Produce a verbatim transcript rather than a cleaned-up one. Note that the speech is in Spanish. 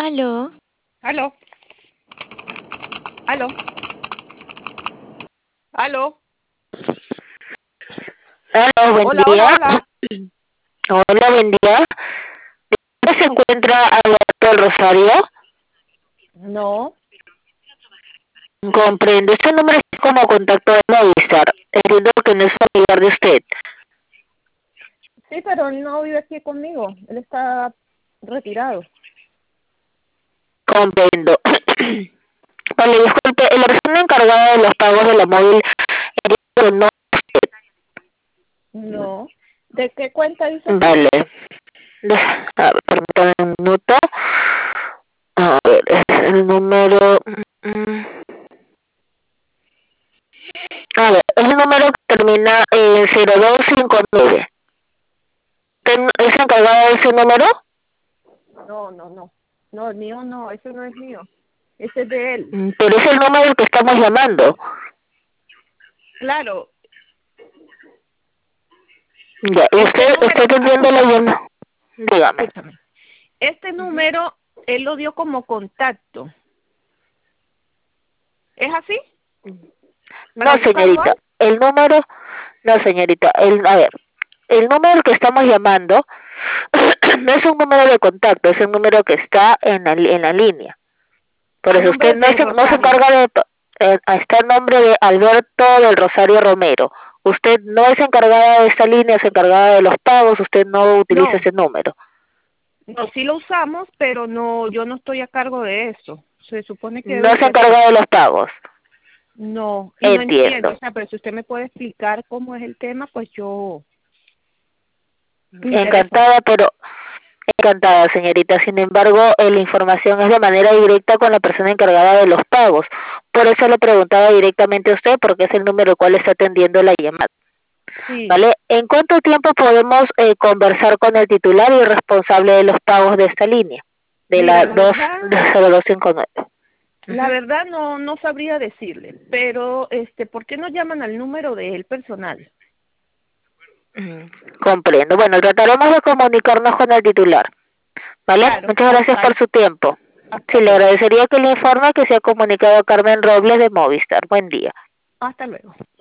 Aló. Aló, aló, aló. Hola, buen Hola, día. hola, hola. Hola, buen día. ¿Dónde se encuentra Alberto del Rosario? No, Comprendo. Este número es como contacto de Movistar. Entiendo que no es familiar de usted. sí, pero él no vive aquí conmigo. Él está retirado. Comprendo. Vale, disculpe, la persona encargada de los pagos de la móvil, eh, no. No. ¿De qué cuenta dice usted? Vale. Deja- A ver, permítame un minuto. A ver, es el número. mm, A ver, es el número que termina en cero dos cinco nueve. ¿Usted ¿Es encargado de ese número? No, no, no. No, el mío no, ese no es mío. Ese es de él. Mm, Pero es el número que estamos llamando. Claro, Ya, este usted está número, atendiendo la escúchame, llamada. Dígame. escúchame. Este Ujú. número, él lo dio como contacto. ¿Es así? No, ¿Para buscarlo señorita. ahí? El número, no, señorita. El, a ver, el número que estamos llamando no es un número de contacto, es un número que está en la, en la línea. Por A eso nombre usted no de se, no se Rosario. encarga de... Eh, está el nombre de Alberto del Rosario Romero. Usted no es encargada de esta línea, es encargada de los pagos, usted no utiliza No, ese número. no, sí lo usamos, pero no, yo no estoy a cargo de eso. Se supone que No debe se ser él. encarga de los pagos. No, y no entiendo, o Entiendo. sea, pero si usted me puede explicar cómo es el tema, pues yo me interesa. Encantada, pero encantada, señorita. Sin embargo, eh, la información es de manera directa con la persona encargada de los pagos. Por eso le preguntaba directamente a usted, porque es el número al cual está atendiendo la llamada. Sí, ¿Vale? ¿En cuánto tiempo podemos eh, conversar con el titular y responsable de los pagos de esta línea? De mira, la la dos verdad, de cero dos cinco nueve. la Ujú. verdad no, no sabría decirle, pero este, ¿por qué no llaman al número de él personal? Mm, Comprendo. Bueno, trataremos de comunicarnos con el titular. ¿Vale? Claro, Muchas ok, gracias por su tiempo. hasta Sí, le luego, agradecería que le informe que se ha comunicado Carmen Robles de Movistar. Buen día. hasta luego.